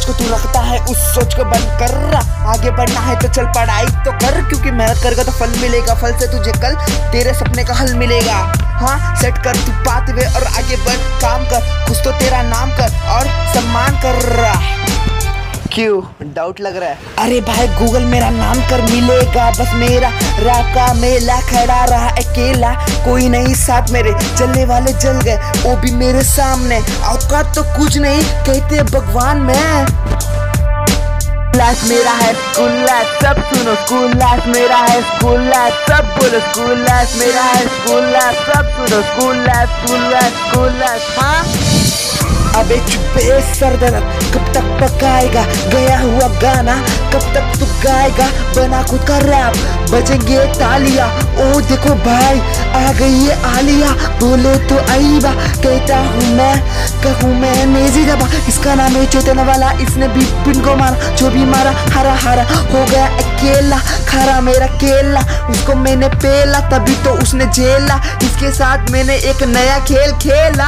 सोच को तू रखता है उस सोच को बंद कर। आगे बढ़ना है तो चल पढ़ाई तो कर, क्योंकि मेहनत करेगा तो फल मिलेगा। फल से तुझे कल तेरे सपने का हल मिलेगा। हाँ सेट कर तू पाथवे और आगे बढ़, काम कर, कुछ तो तेरा नाम कर और सम्मान कर। क्यों डाउट लग रहा है? अरे भाई गूगल मेरा नाम कर मिलेगा। बस मेरा रात का मेला खड़ा रहा अकेला, कोई नहीं साथ मेरे, चलने वाले जल गए वो भी मेरे सामने। औकात तो कुछ नहीं कहते भगवान में। लाइफ मेरा है स्कूल लाइफ, सब सुनो स्कूल लाइफ मेरा है स्कूल लाइफ, सब बोलो स्कूल लाइफ मेरा है स्कूल लाइफ, सब सुनो school life school life school life. हाँ अबे चुप्पे सर दर्द कब तक पकाएगा गया हुआ गाना, कब तक तू गाएगा बना खुद का रैप। बजेंगे तालियां ओ देखो भाई आ गई है आलिया, बोले तो आईबा कहता हूँ मैं, कहूँ मैं नेजी जबा। इसका नाम है चेतन वाला, इसने भी पिन को मारा, जो भी मारा हरा हरा हो गया अकेला। खरा मेरा केला उसको मैंने पेला, तभी तो उसने झेला। इसके साथ मैंने एक नया खेल खेला।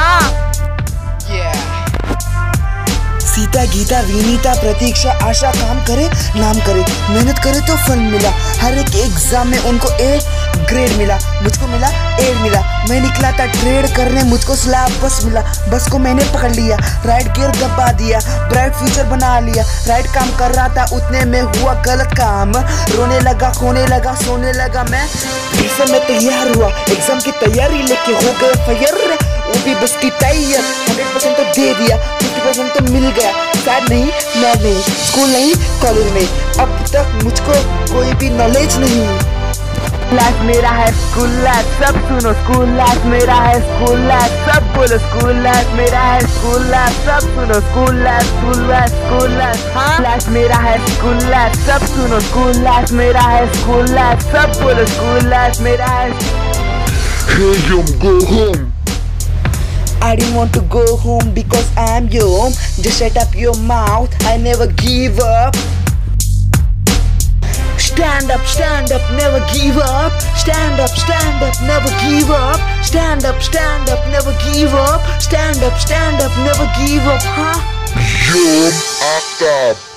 सीता गीता विनीता प्रतीक्षा आशा काम करे नाम करे, मेहनत करे तो फल मिला। हर एक एग्जाम में उनको ए ग्रेड मिला, मुझको मिला ए मिला। मैं निकला था ट्रेड करने, मुझको स्लैब बस मिला। बस को मैंने पकड़ लिया, राइट गियर दबा दिया, ब्राइट फ्यूचर बना लिया। राइट काम कर रहा था उतने में हुआ गलत काम, रोने लगा खोने लगा सोने लगा मैं। फिर से मैं तैयार हुआ एग्जाम की तैयारी लेके, हो गए फायर वो भी बस की तैयार। 100% तो दे दिया, 50% तो मिल गया। शायद नहीं मैं नहीं, स्कूल नहीं कॉलेज नहीं, अब तक मुझको कोई भी नॉलेज नहीं। लाइफ मेरा है स्कूल लाइफ, सब सुनो स्कूल लाइफ मेरा है स्कूल लाइफ, सब बोलो स्कूल लाइफ मेरा है स्कूल लाइफ, सब सुनो school life school life school life. हाँ लाइफ मेरा है स्कूल लाइफ, सब सुनो स्कूल लाइफ मेरा है स्कूल लाइफ, सब बोलो स्कूल लाइफ मेरा है। Hey, go home. I didn't want to go home because I'm your home. Just shut up your mouth, I never give up. Stand up, never give up. Stand up, never give up. Stand up, never give up. Stand up, never give up. Huh? Yum, act up.